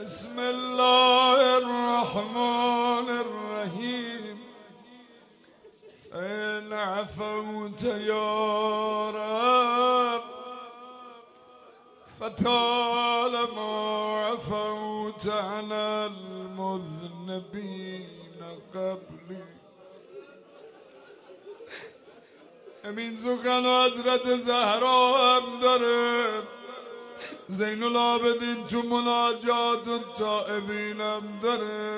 بسم الله الرحمن الرحيم إن عفوت يا رب فطالما عفوت عن المذنبين قبلي. امین سخن حضرت زهرا هم داره، زین العابدین تو مناجات التائبین هم داره.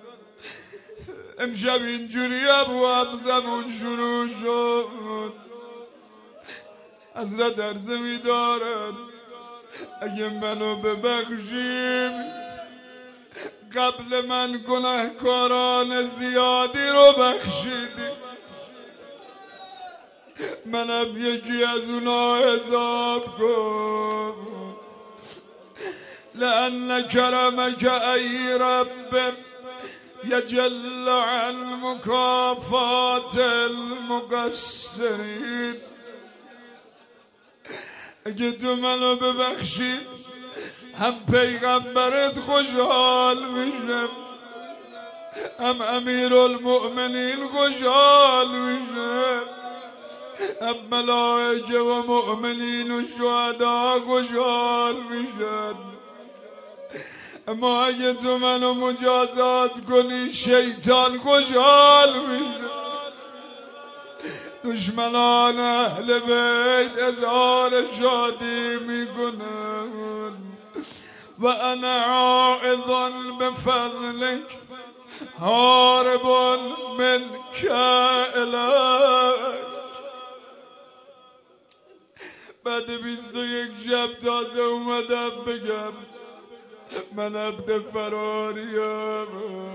امشب اینجوری ابو همزمون شروع شد. حضرت عرضه می دارد اگه منو ببخشیم قبل من گناهکاران زیادی رو بخشیدی، منم یکی از اونا حساب کن. لأن کرمک ای رب یجل عن مکافات المقصرین. اگه تو منو ببخشی هم پیغمبرت خوشحال میشه، هم امیرالمؤمنین خوشحال میشه، هم ملائکه و مؤمنین و شهدا خوشحال میشن. اما اگه تو منو مجازات کنی شیطان خوشحال میشه، دشمنان اهل بیت اظهار شادی میکنن. و انا عائذ بفضلک هارب منک الیک. بعد 21 شب تازه اومدم بگم من عبد فراریم،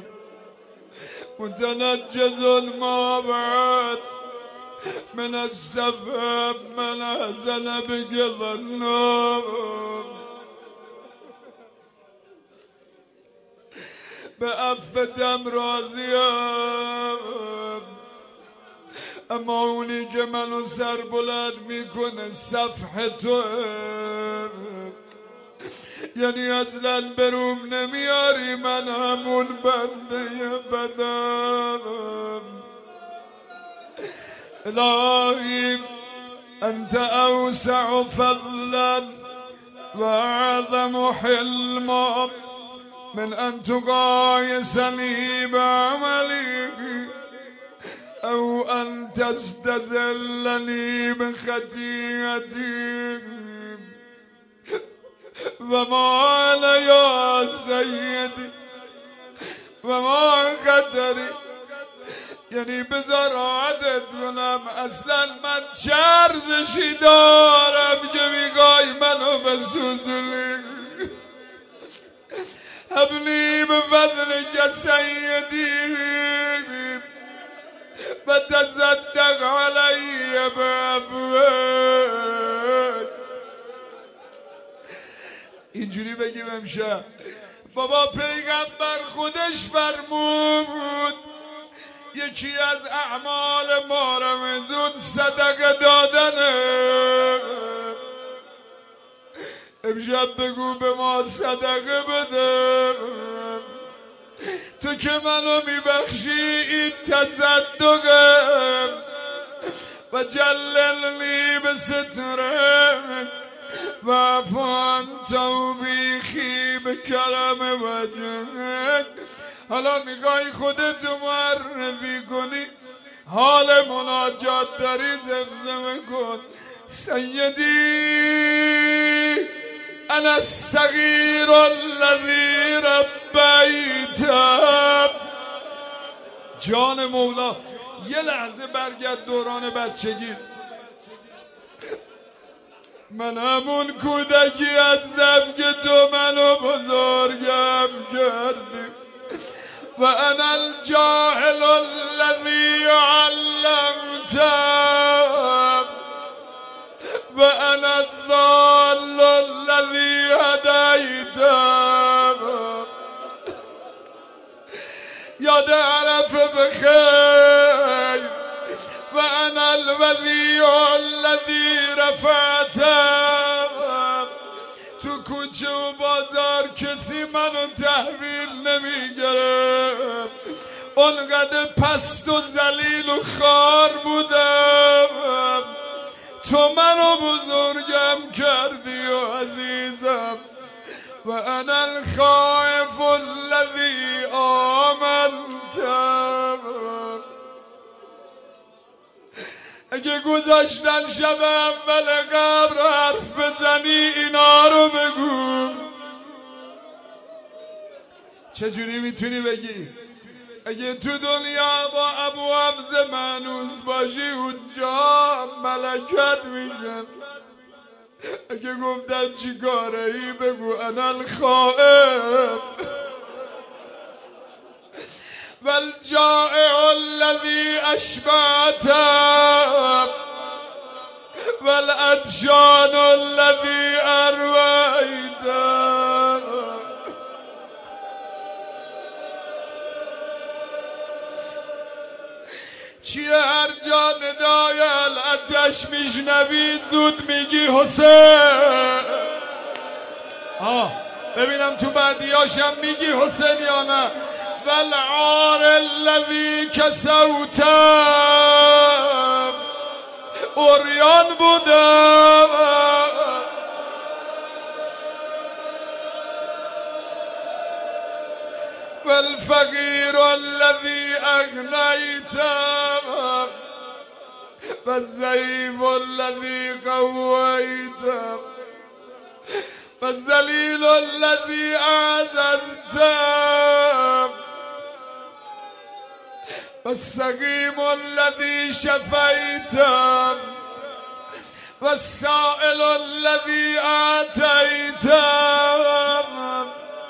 متنجز ما بعد من السبب من احزن بك ظنوب. به عفتم راضیم، اما اونی که منو سر بلند میکنه صفح تو، یعنی اصلا بروم نمیاری من همون بنده بدم. الهی انت اوسع فضلا و اعظم حلما من ان تقایسنی بعملی او ان تستزلنی بخطیئتی. و ما انا یا سیدی و ما خطری، یعنی بذار راحتت کنم، اصلا من چه ارزشی دارم که میخوای منو بسوزونی. حبلی بفضلک سیدی و تصدق علی بعفوک. اینجوری بگیم امشب بابا پیغمبر خودش فرمود یکی از اعمال ما رمضان صدقه دادنه. امشب بگو به ما صدقه بده، تو که منو میبخشی این تصدقه. و جللنی به سترک و عفوان توبیخی به کرم وجهک. حالا میخوای خودتو معرفی کنی، حال مناجات داری زمزمه کن سیدی انا الصغیر الذی ربیتم. جان مولا یه لحظه برگرد دوران بچگی. من همون کودکی هستم که تو منو بزرگم کردی. و انا الجاهل الذی علمتم و انا الضال الذی هدیتم. یاد عرفه بخیر. و انا الوذیع الذی رفعتم. تو کوچه و بازار بار کسی منو تحویل نمیگرفت، اونقدر پست و ذلیل و خار بودم، تو منو بزرگم کردی و عزیزم. و انا الخائف الذی آمنتم. اگه گذاشتن شب اول قبر حرف بزنی اینا رو بگو. چجوری میتونی بگی؟ اگه تو دنیا با ابو حمزه مانوس باشی اونجا ملکت میشه. اگه گفتن چی کاره ای بگو انا الخائف والجائع الذی اشبعتم والعطشان الذی ارویتم. چیه هر جا ندای العطش میشنوی زود میگی حسین؟ ببینم تو بعدیاشم میگی حسین یا نه؟ والعار الذی کسوتم، عریان بودم. والفقیر الذی اغنیتم والضعیف الذی قویتم والذلیل الذی اعززتم والسقیم الذی شفیتم والسائل الذی اعطیتم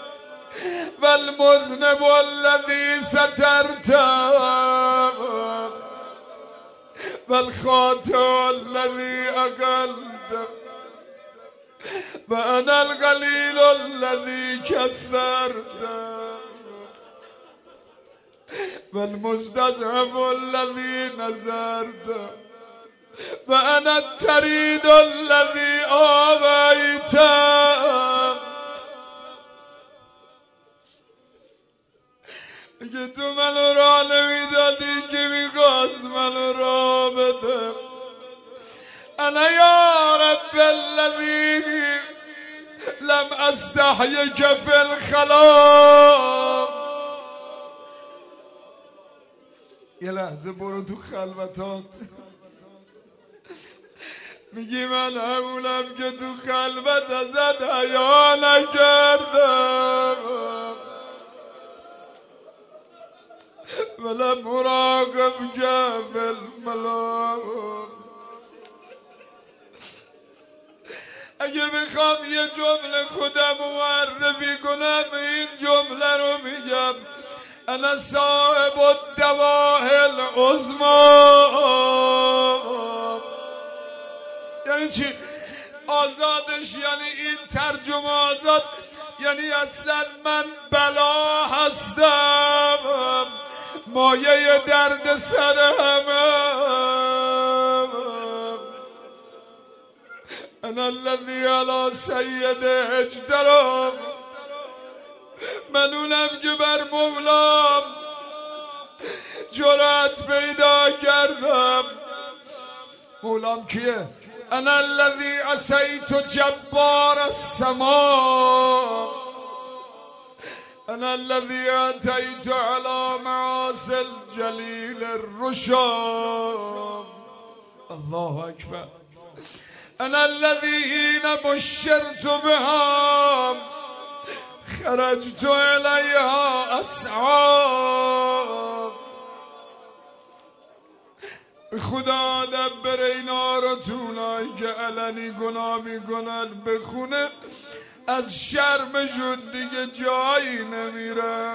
والمذنب الذی سترتم والخاطئ الذی اقلتم وانا القلیل الذی کثرتم والمستضعف الذی نصرتم وانا الطرید الذی آویتم. اگه تو منو راه نمیدادی که میخواست منو راه بده. انا یا رب الذی لم استحیک فی الخلا. یه لحظه برو تو خلوتات، میگی من همونم که تو خلوت ازت حیا نکردم. ولم مراقب جاف الملام. اگه بخوام یه جمله خودم معرفی کنم این جمله رو میگم: انا صاحب الدواه العظما. یعنی چی؟ آزادش یعنی این ترجمه آزاد یعنی اصلا من بلا هستم، مایه درد سر همم. انا الذی علی سید اجترام. من اونم که بر مولام جرأت پیدا کردم. مولام کیه؟ انا الذی عصیت جبار السما. انا الذی اتیت علی معاصی الجلیل الرشاد. الله اکبر. انا الذی حین بشرت بها خرجت الیها اسعا. خدا آدم بره اینا رو تو اونایی که علنی گناه میکنن بخونه، از شرمشون دیگه جایی نمیرم.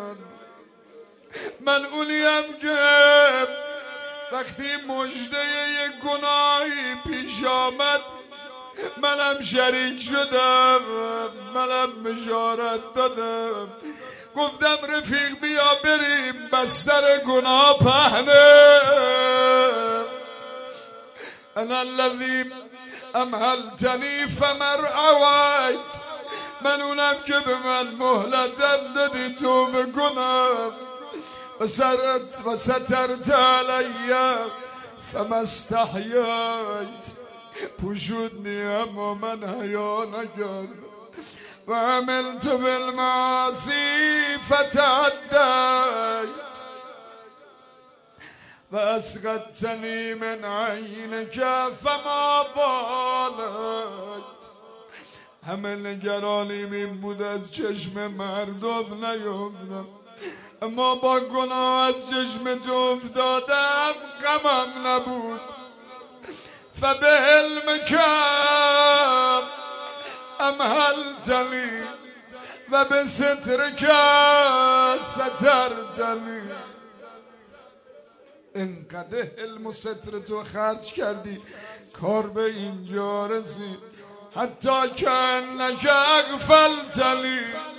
من اونیم که وقتی مژده یه گناهی پیش آمد منم شریک شدم، منم بشارت دادم، گفتم رفیق بیا بریم بستر گناه پهنه. انا الذی امهلتنی فمرعویت من اونم که به من مهلتم دادی توبه کنم و سترت علی فما استحییت پوشوندی اما من حیا نکردم و عملت بالمعاصی فتعدیت و اسقطتنی من عینک فما بالت. همه نگرانیم این بود از چشم مردم نیفتم، اما با گناه از چشم تو افتادم غمم نبود. فبحلمک امهلتنی و به سترک سترتنی. اینقدر حلم و ستر تو خرج کردی کار به اینجا رسید. حتی که انک اغفلتنی،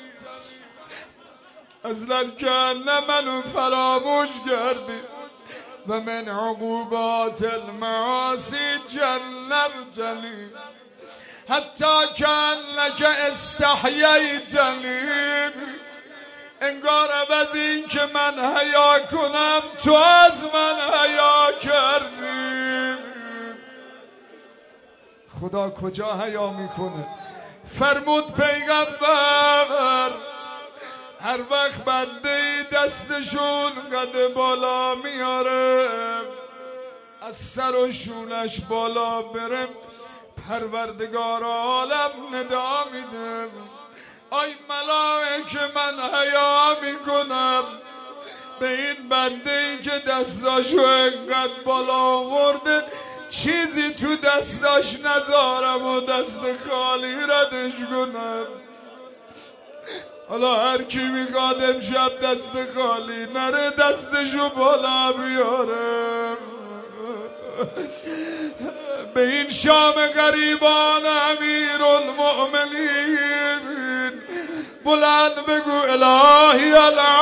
اصلا که منو فراموش کردی و من عقوبات المعاصی جنبتنی. حتی که انک استحییتنی، انگار از این که من حیا کنم تو از من حیا کردی. خدا کجا حیا میکنه؟ فرمود پیغمبر هر وقت بنده دستشون قد بالا میاره از سر و شونش بالا برم، پروردگار عالم ندا میدم آی ملائکه من حیا میکنم به این بنده ای که دستاشو انقدر بالا آورده چیزی تو دستاش نذارم و دست خالی ردش کنم. حالا هر کی میخواد امشب دست خالی نره دستشو بالا بیاره. به این شام غریبان امیرالمؤمنین بلند بگو الهی